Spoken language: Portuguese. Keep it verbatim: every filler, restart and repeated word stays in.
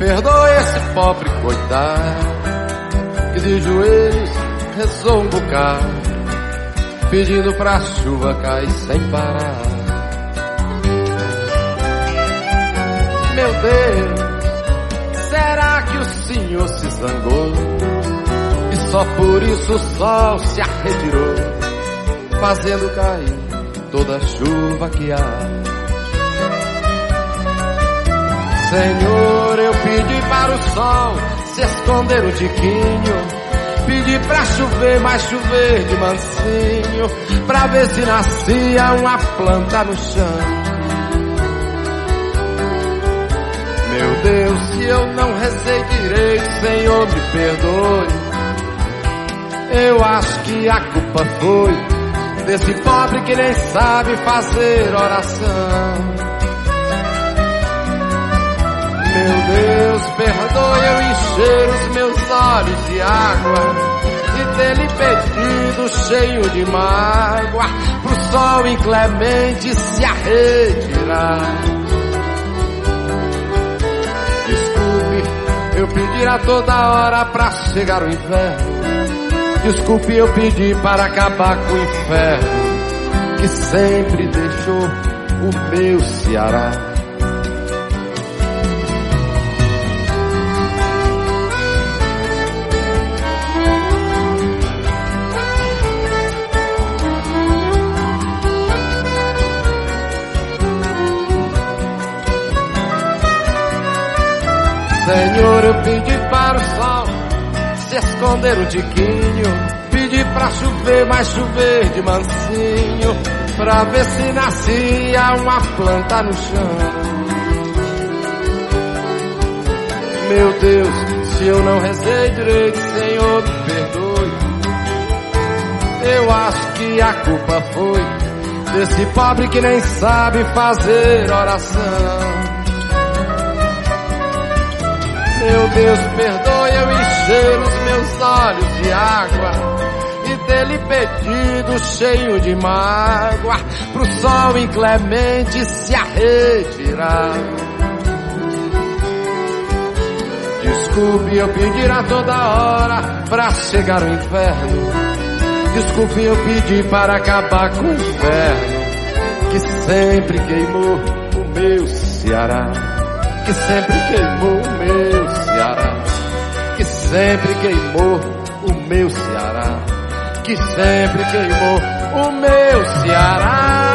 perdoe esse pobre coitado que de joelhos rezou um bocado, pedindo pra chuva cair sem parar. Meu Deus, será que o Senhor se zangou e só por isso o sol se arretirou, fazendo cair toda a chuva que há? Senhor, eu pedi para o sol se esconder um tiquinho, pedi pra chover, mas chover de mansinho, pra ver se nascia uma planta no chão. Meu Deus, se eu não rezei direito, Senhor, me perdoe. Eu acho que a culpa foi desse pobre que nem sabe fazer oração. Meu Deus, perdoe eu encher os meus olhos de água e ter-lhe pedido cheio de mágoa pro sol inclemente se arretirar. Desculpe eu pedir a toda hora pra chegar o inverno, desculpe eu pedir para acabar com o inferno que sempre deixou o meu Ceará. Senhor, eu pedi para o sol se esconder um tiquinho, pedi pra chover, mas chover de mansinho, pra ver se nascia uma planta no chão. Meu Deus, se eu não rezei direito, Senhor, me perdoe. Eu acho que a culpa foi desse pobre que nem sabe fazer oração. Meu Deus, perdoe eu encher os meus olhos de água e ter-lhe pedido cheio de mágoa pro sol inclemente se arretirar. Desculpe eu pedir a toda hora pra chegar o inverno, desculpe eu pedir para acabar com o inverno que sempre queimou o meu Ceará, que sempre queimou o meu Ceará, que sempre queimou o meu Ceará, que sempre queimou o meu Ceará.